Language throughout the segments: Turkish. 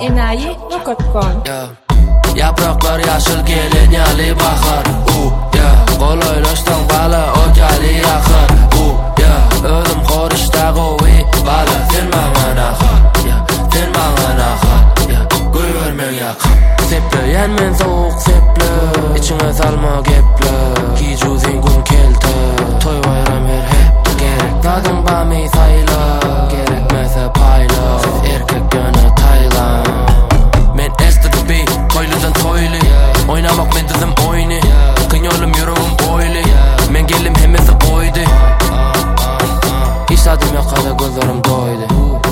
enayi.com. Yapraklar yaşıl gelin yali bahar. Qo'loylashdan bala o'tali yaqin. O'zim qo'rishdagi o'y bala sen manga naqin. Sen manga naqin. Qo'yver men yaqin. Sepleyen men soğuk seple. İçine salma geple. Giycuzin gün kelti. Toy bayram her hep gerek. Zaten bami sayla. Gerekmese payla. Erkek gönü Taylan. Men STB toyludan toylu. Oynamak men dizim oyni. Kınyolum yüreğim oyli. Men gelim hemesi koydu. Hiç adım yok kada gözlerim doydu.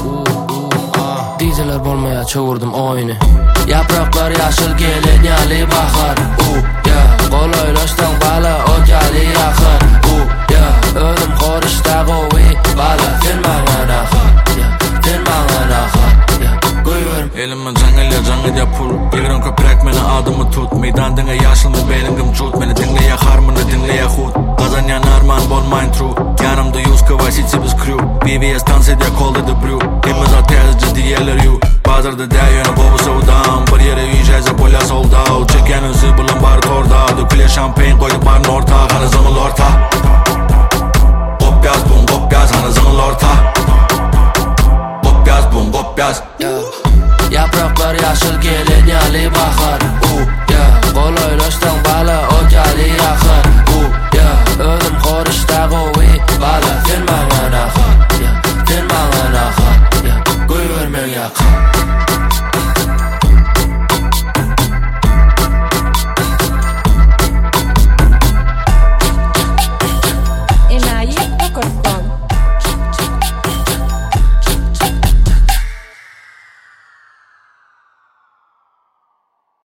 DJ'ler bolmaya çığırdım oyunu. Yapraklar yaşıl gelin yali bahar. Qo'loylashdan bala o'tali yaqin. O'zim qo'rishdagi o'y bala sen manga naqin. Sen manga naqin. Elimme jangal ya pul. Yegran köprek meni adımı tut. Meydan dinle yaşıl mı belingim çut. Meni dinle ya harmını dinle ya hut. Kazan ya narman bolmayın true. Yanımda Yuska var sizi biz crew. BBS dans ediyor call the brew. Hepimiz atezci diğerler you. Bazarda değiyonu bobu soğudan. Bir yere yüzeyse polya sold out. Çeken ünsü bulan bar torda. Dökülüyor şampiyon